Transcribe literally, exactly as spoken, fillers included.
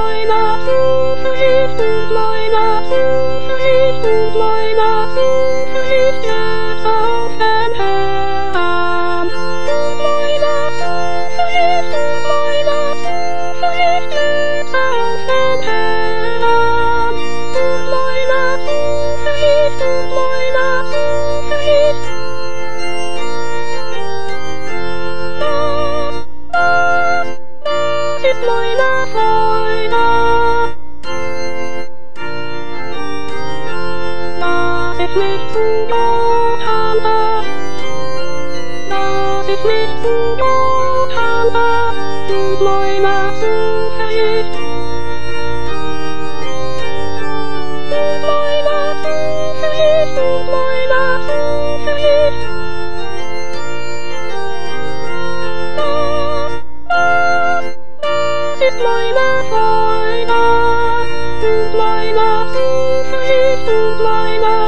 meiner Zuversicht und meiner Zuversicht und meiner Zuversicht jetzt auf den Herrn. Und meiner Zuversicht und meiner Zuversicht jetzt auf den Herrn. Und meiner Zuversicht und meiner Zuversicht. Das, das, das ist meine Freude. Dass ich nicht zu Gott habe, dass ich nicht zu Gott habe, und meiner Zuversicht. Und meiner Zuversicht und meiner Zuversicht. Das, das, das ist meine Freude, und meiner Zuversicht und meiner